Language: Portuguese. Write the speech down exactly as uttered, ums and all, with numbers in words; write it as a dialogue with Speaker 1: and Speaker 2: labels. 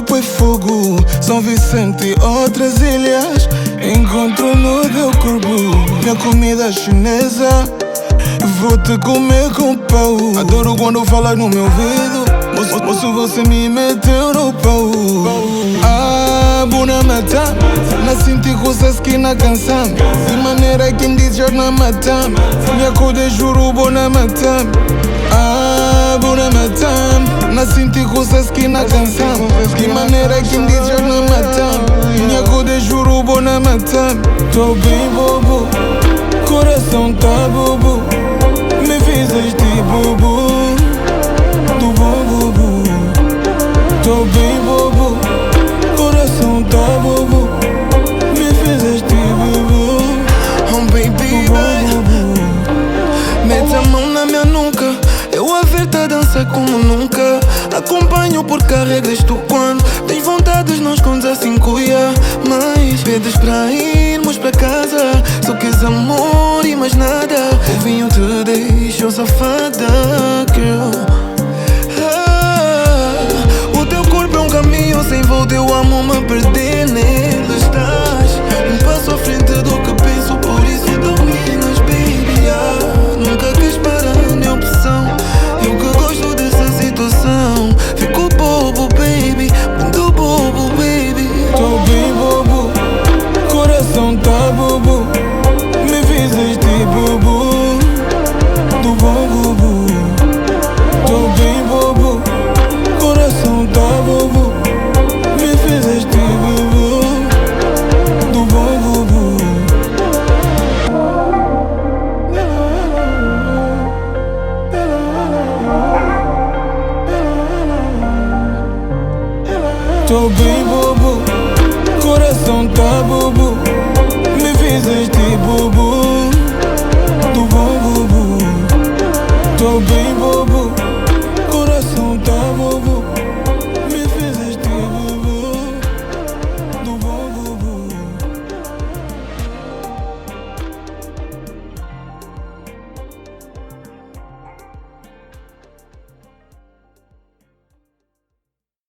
Speaker 1: corpo é fogo, São Vicente e outras ilhas. Encontro no teu corpo minha comida chinesa. Vou-te comer com pau. Adoro quando falas no meu ouvido. Moço, moço, você me meteu no pau. Ah, buna mata. Nasci coisas que na canção. De maneira que diz já na mata. Minha code juro bona mata. Ah, buna mata. Nasci coisas que na canção. De maneira que diz já na mata. Minha code juro bona mata. Tô bem bobo, coração tá bobo. Me fizeste bobo, do bom bobo. Tô bem bobo, coração tá bobo. Me fizeste bobo,
Speaker 2: oh baby,
Speaker 1: do bom bobo.
Speaker 2: mete a mão na minha nuca, eu a ver-te a dançar como nunca. Acompanho por carregas tu quando tens vontades, não escondes assim cuia. Mas pedes pra irmos pra casa, só queres amor e mais nada. O vinho te deixou safada, girl. Ah, o teu corpo é um caminho sem volta, eu amo-me perder nele. Estás um passo à frente do que penso, por isso dominas, baby. Ah, nunca quis parar, nem opção. Eu que gosto dessa situação. Fico bobo, baby, muito bobo, baby.
Speaker 1: Tô bem bobo, coração tá bobo. Me fizeste bobo, do bom bobo. Tô bem bobo, coração tá bobo. Me fizeste bobo, do bom bobo. Tô bem bobo, coração tá bobo. Me fizeste bobo.